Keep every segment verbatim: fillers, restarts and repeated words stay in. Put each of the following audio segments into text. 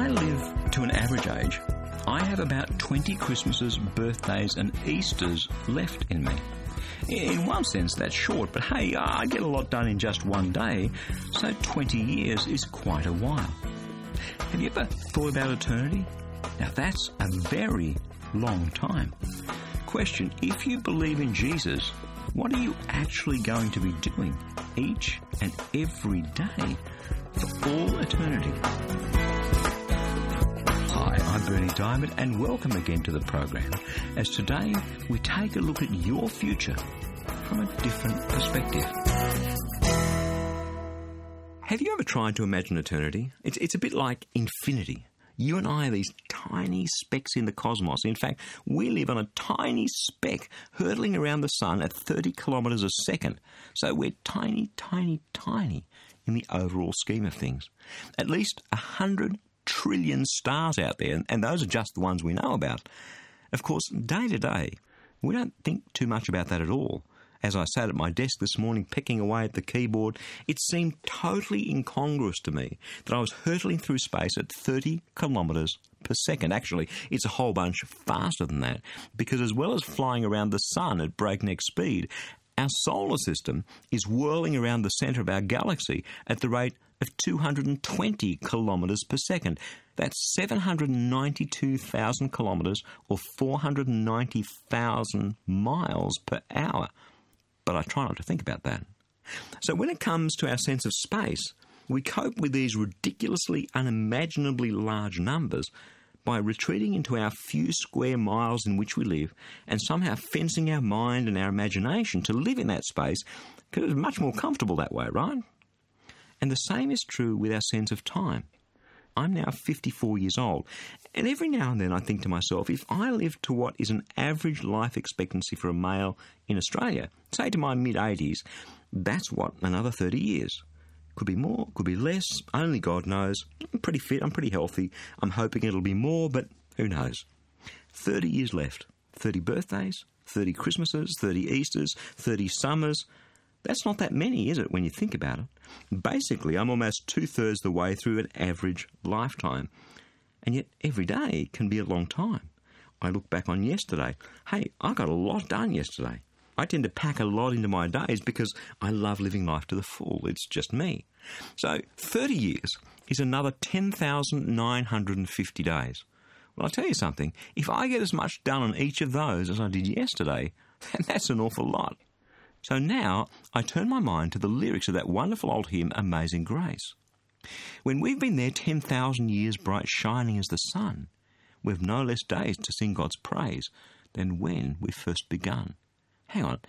I live to an average age, I have about twenty Christmases, birthdays and Easters left in me. In one sense, that's short, but hey, I get a lot done in just one day, so twenty years is quite a while. Have you ever thought about eternity? Now that's a very long time. Question, if you believe in Jesus, what are you actually going to be doing each and every day for all eternity? Hi, I'm Bernie Diamond and welcome again to the program, as today we take a look at your future from a different perspective. Have you ever tried to imagine eternity? It's, it's a bit like infinity. You and I are these tiny specks in the cosmos. In fact, we live on a tiny speck hurtling around the sun at thirty kilometres a second. So we're tiny, tiny, tiny in the overall scheme of things. At least a hundred trillion stars out there, and those are just the ones we know about. Of course, day to day, we don't think too much about that at all. As I sat at my desk this morning pecking away at the keyboard, it seemed totally incongruous to me that I was hurtling through space at thirty kilometres per second. Actually, it's a whole bunch faster than that, because as well as flying around the sun at breakneck speed, our solar system is whirling around the centre of our galaxy at the rate of two hundred twenty kilometres per second. That's seven hundred ninety-two thousand kilometres or four hundred ninety thousand miles per hour. But I try not to think about that. So when it comes to our sense of space, we cope with these ridiculously, unimaginably large numbers by retreating into our few square miles in which we live and somehow fencing our mind and our imagination to live in that space, because it's much more comfortable that way, right? And the same is true with our sense of time. I'm now fifty-four years old, and every now and then I think to myself, if I live to what is an average life expectancy for a male in Australia, say to my mid-eighties, that's what, another thirty years. Could be more, could be less, only God knows. I'm pretty fit, I'm pretty healthy. I'm hoping it'll be more, but who knows? thirty years left. thirty birthdays, thirty Christmases, thirty Easters, thirty summers. That's not that many, is it, when you think about it? Basically, I'm almost two-thirds the way through an average lifetime. And yet, every day can be a long time. I look back on yesterday. Hey, I got a lot done yesterday. I tend to pack a lot into my days because I love living life to the full. It's just me. So, thirty years is another ten thousand nine hundred fifty days. Well, I'll tell you something. If I get as much done on each of those as I did yesterday, then that's an awful lot. So now I turn my mind to the lyrics of that wonderful old hymn, Amazing Grace. When we've been there ten thousand years bright shining as the sun, we've no less days to sing God's praise than when we first begun. Hang on,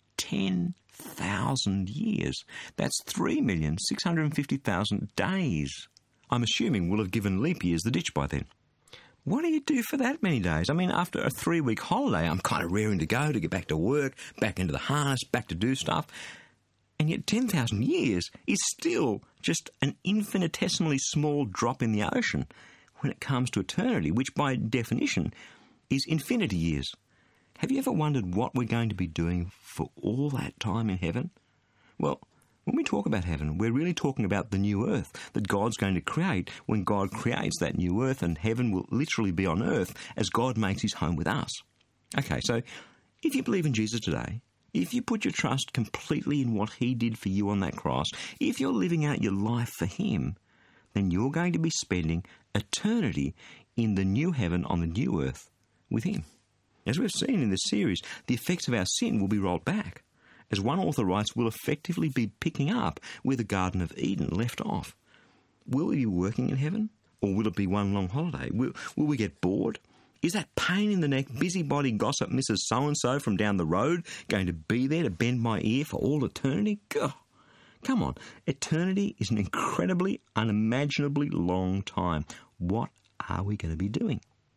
ten thousand years. That's three million six hundred fifty thousand days. I'm assuming we'll have given leap years the ditch by then. What do you do for that many days? I mean, after a three-week holiday, I'm kind of raring to go to get back to work, back into the harness, back to do stuff. And yet ten thousand years is still just an infinitesimally small drop in the ocean when it comes to eternity, which by definition is infinity years. Have you ever wondered what we're going to be doing for all that time in heaven? Well, when we talk about heaven, we're really talking about the new earth that God's going to create when God creates that new earth, and heaven will literally be on earth as God makes his home with us. Okay, so if you believe in Jesus today, if you put your trust completely in what he did for you on that cross, if you're living out your life for him, then you're going to be spending eternity in the new heaven on the new earth with him. As we've seen in this series, the effects of our sin will be rolled back. As one author writes, we'll effectively be picking up where the Garden of Eden left off. Will we be working in heaven? Or will it be one long holiday? Will, will we get bored? Is that pain in the neck, busybody gossip Missus So-and-so from down the road going to be there to bend my ear for all eternity? Gah. Come on, eternity is an incredibly, unimaginably long time. What are we going to be doing?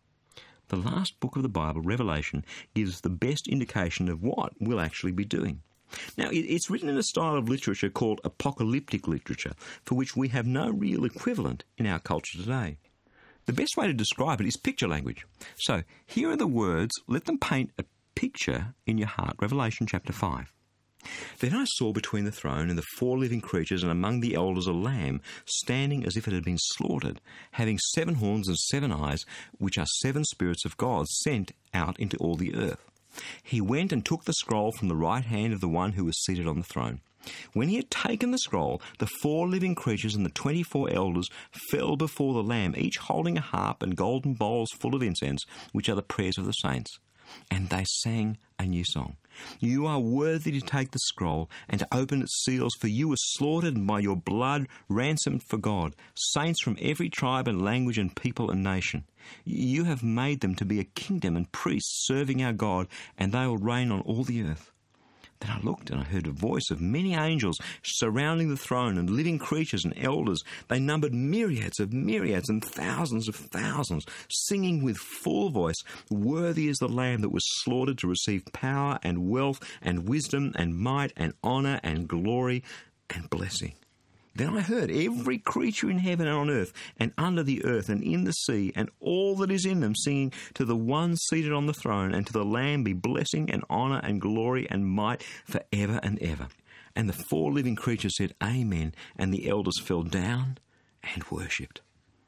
The last book of the Bible, Revelation, gives the best indication of what we'll actually be doing. Now, it's written in a style of literature called apocalyptic literature, for which we have no real equivalent in our culture today. The best way to describe it is picture language. So, here are the words. Let them paint a picture in your heart. Revelation chapter five. Then I saw between the throne and the four living creatures and among the elders a lamb, standing as if it had been slaughtered, having seven horns and seven eyes, which are seven spirits of God sent out into all the earth. He went and took the scroll from the right hand of the one who was seated on the throne. When he had taken the scroll, the four living creatures and the twenty-four elders fell before the Lamb, each holding a harp and golden bowls full of incense, which are the prayers of the saints. And they sang a new song. You are worthy to take the scroll and to open its seals, for you were slaughtered and by your blood ransomed for God, saints from every tribe and language and people and nation. You have made them to be a kingdom and priests serving our God, and they will reign on all the earth. Then I looked and I heard a voice of many angels surrounding the throne and living creatures and elders. They numbered myriads of myriads and thousands of thousands, singing with full voice, Worthy is the Lamb that was slaughtered to receive power and wealth and wisdom and might and honour and glory and blessing. Then I heard every creature in heaven and on earth and under the earth and in the sea and all that is in them singing to the one seated on the throne and to the Lamb be blessing and honour and glory and might for ever and ever. And the four living creatures said, Amen, and the elders fell down and worshipped.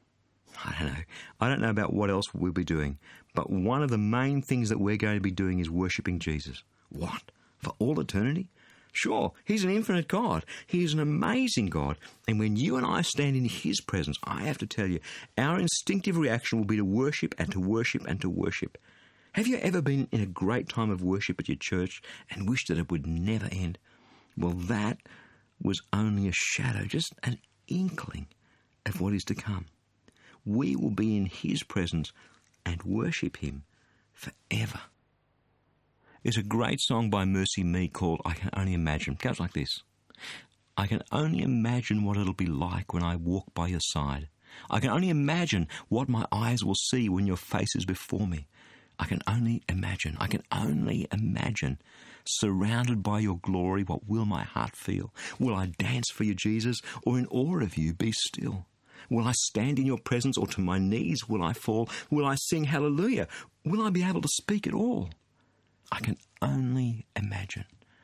I don't know. I don't know about what else we'll be doing, but one of the main things that we're going to be doing is worshipping Jesus. What? For all eternity? Sure, he's an infinite God. He is an amazing God. And when you and I stand in his presence, I have to tell you, our instinctive reaction will be to worship and to worship and to worship. Have you ever been in a great time of worship at your church and wished that it would never end? Well, that was only a shadow, just an inkling of what is to come. We will be in his presence and worship him forever. There's a great song by Mercy Me called I Can Only Imagine. It goes like this. I can only imagine what it'll be like when I walk by your side. I can only imagine what my eyes will see when your face is before me. I can only imagine, I can only imagine, surrounded by your glory, what will my heart feel? Will I dance for you, Jesus, or in awe of you be still? Will I stand in your presence, or to my knees will I fall? Will I sing hallelujah? Will I be able to speak at all? I can only imagine.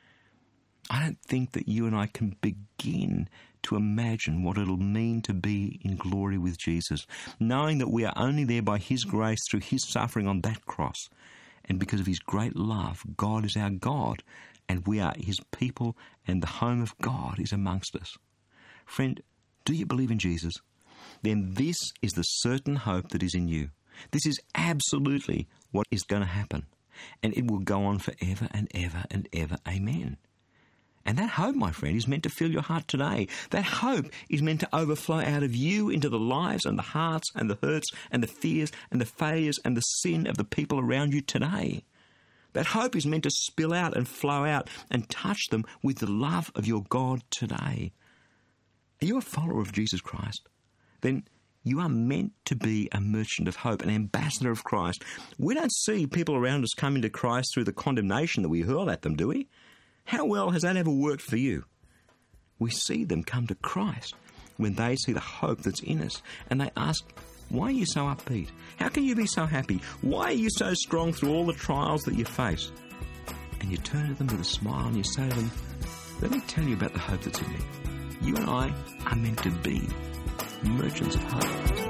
I don't think that you and I can begin to imagine what it'll mean to be in glory with Jesus, knowing that we are only there by his grace through his suffering on that cross. And because of his great love, God is our God, and we are his people, and the home of God is amongst us. Friend, do you believe in Jesus? Then this is the certain hope that is in you. This is absolutely what is going to happen. And it will go on forever and ever and ever. Amen. And that hope, my friend, is meant to fill your heart today. That hope is meant to overflow out of you into the lives and the hearts and the hurts and the fears and the failures and the sin of the people around you today. That hope is meant to spill out and flow out and touch them with the love of your God today. Are you a follower of Jesus Christ? Then you are meant to be a merchant of hope, an ambassador of Christ. We don't see people around us coming to Christ through the condemnation that we hurl at them, do we? How well has that ever worked for you? We see them come to Christ when they see the hope that's in us, and they ask, why are you so upbeat? How can you be so happy? Why are you so strong through all the trials that you face? And you turn to them with a smile and you say to them, let me tell you about the hope that's in me. You and I are meant to be merchants of hope.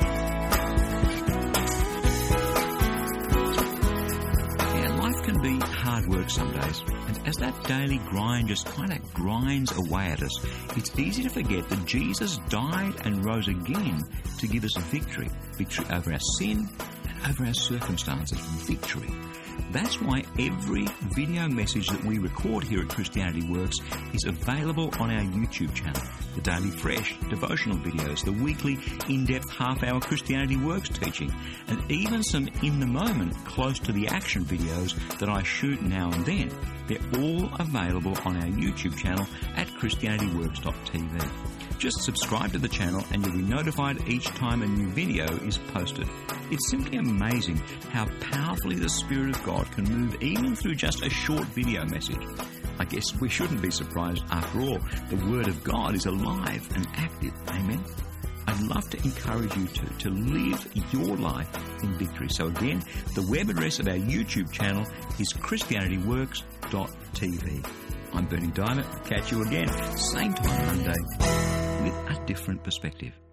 Yeah, life can be hard work some days, and as that daily grind just kind of grinds away at us, it's easy to forget that Jesus died and rose again to give us victory. Victory over our sin and over our circumstances. Victory. That's why every video message that we record here at Christianity Works is available on our YouTube channel. The Daily Fresh devotional videos, the weekly in-depth half-hour Christianity Works teaching, and even some in-the-moment, close to the action videos that I shoot now and then. They're all available on our YouTube channel at christianity works dot t v. Just subscribe to the channel and you'll be notified each time a new video is posted. It's simply amazing how powerfully the Spirit of God can move even through just a short video message. I guess we shouldn't be surprised. After all, the Word of God is alive and active. Amen? I'd love to encourage you to, to live your life in victory. So again, the web address of our YouTube channel is christianity works dot t v. I'm Bernie Diamond. Catch you again, same time Monday, with a different perspective.